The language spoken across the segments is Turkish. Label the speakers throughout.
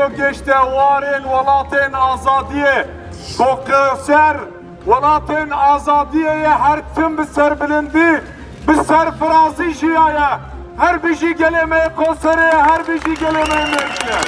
Speaker 1: geçti varil velatın azadiye. Kokuser velatın azadiyeye her tüm bir ser bilindi. Bir ser Fransız jiyaya. Her bir şey gelemeye konsere, her bir şey gelemeye mevkiye.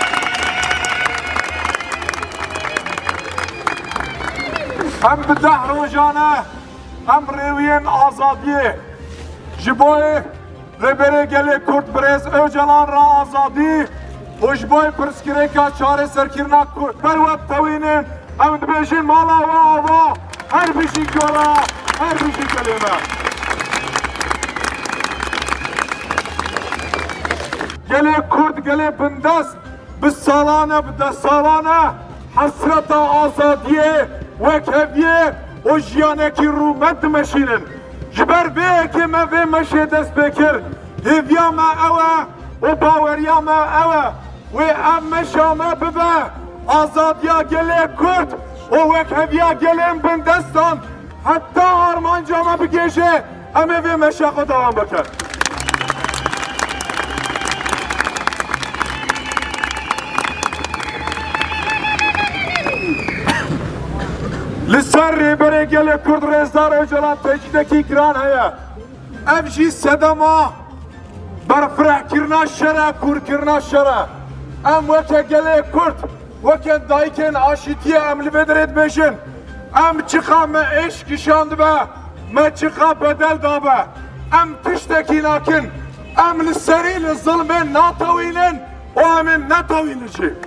Speaker 1: Hem bir dehrojane, hem reviyen azadiye. Jiboy rebere gele Kurt Brez Öcalan ra azadi. Hoşboy pırskireka çare serkirnak pervet tavinin. Hem de beşin mala ve ava. Her bir şey göre, her bir şey geleme. Gele Kurt gele bindest. Biz salane bide salane. Hasreta azadiye ve keviye. O jiyaneki rumet meşinin. Jiber ve ki me ve meşe dest bekir. Hevya me eve. O baverya me eve. Ve emme şame bibe. Azadiya gele Kurt. O ve keviya gelen bindestan. Hatta armancama bir gece. Eme ve meşakı devam bekir. Lisser rebere gele Kurd Rezdar Öcalan tecideki ikran heye. Evji sedema berfreh kirna şere kur kirna şere. Em veke gele Kurd veke dayken aşitiye em livedret beşin. Em çıka me eşk işandı be. Me çıka bedel da be. Em tişteki nakin. Em lisseri li zulmen natavinin. O emin natavinici.